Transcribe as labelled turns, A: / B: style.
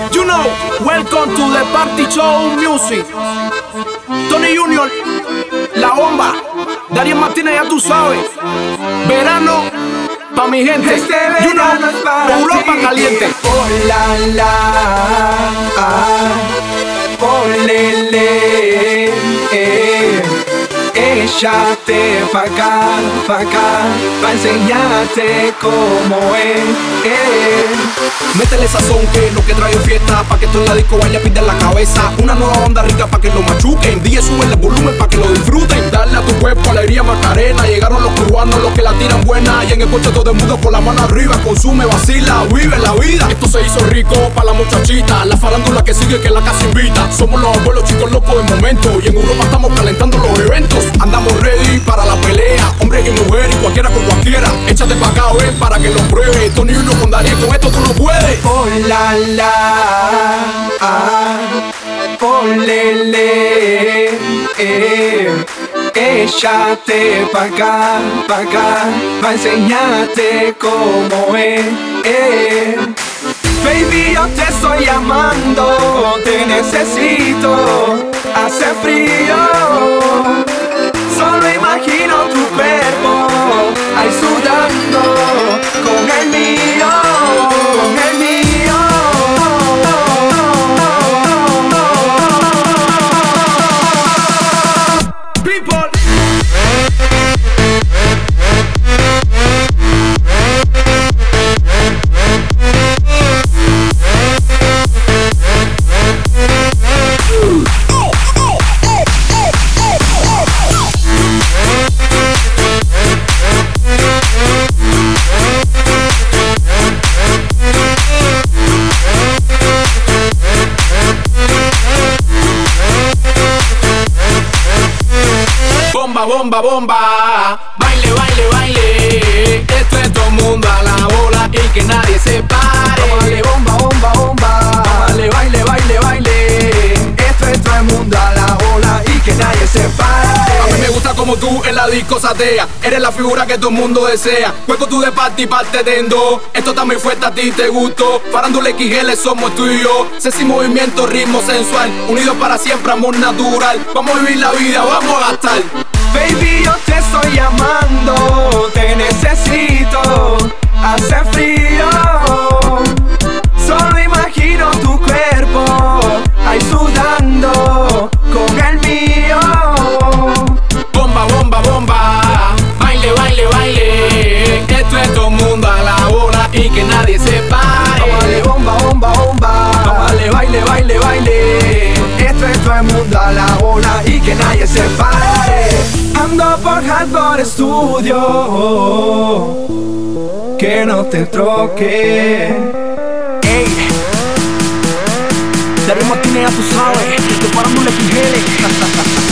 A: You know, welcome to the party show music. Tony Junior, La Bomba, Dariel Martínez, ya tú sabes. Verano pa' mi gente.
B: Este
A: You know,
B: verano es para
A: Europa
B: ti.
A: caliente.
B: Oh la la, oh le le, échate pa' acá, pa' enseñarte cómo es.
A: Métele sazón que lo que trae es fiesta. Pa' que tú en la disco vaya a pintar la cabeza. Una nueva onda rica pa' que lo machuquen. DJ sube el volumen pa' que lo disfruten. Darle a tu cuerpo alegría Macarena. Llegaron los cubanos, los que la tiran buena. Y en el coche todo el mundo con la mano arriba. Consume, vacila, vive la vida. Esto se hizo rico pa' la muchachita. La farándula que sigue que la casa invita. Somos los abuelos chicos locos del momento. Y en Europa estamos calentando los eventos. Andamos ready para la pelea. Hombre y mujer y cualquiera con cualquiera. Échate pa' acá, ven para que lo pruebe. Tony Junior con Dariel, con esto tú no puedes.
B: Oh la la, oh le le, échate pa' acá, pa' enseñarte cómo es. Baby, yo te estoy llamando, te necesito, hace frío. Solo imagino tu cuerpo ahí sudando con el mío, con el mío.
A: People. Bomba, bomba, bomba. Baile, baile, baile. Esto es todo el mundo a la bola y que nadie se pare.
B: Tómale bomba, bomba, bomba.
A: Tómale, baile, baile, baile.
B: Esto es todo el mundo a la ola y que nadie se pare.
A: A mí me gusta como tú en la disco satea. Eres la figura que todo el mundo desea. Juego tú de party, parte de endo. Esto está muy fuerte, a ti te gustó. Farándula XL somos tú y yo. Sexy movimiento, ritmo sensual. Unidos para siempre, amor natural. Vamos a vivir la vida, vamos a gastar.
B: Baby, yo te estoy llamando, te necesito, hace frío. Solo imagino tu cuerpo ahí sudando con el mío.
A: Bomba, bomba, bomba. Baile, baile, baile. Esto es todo el mundo a la bola y que nadie se pare.
B: Tómale bomba, bomba, bomba.
A: Tómale, baile, baile, baile.
B: Esto es todo el mundo a la ola y que nadie se pare. Ando por Hardcore Studio, que no te troque.
A: Ey, Dariel Martínez, ya tú sabes. Estoy parando el XL.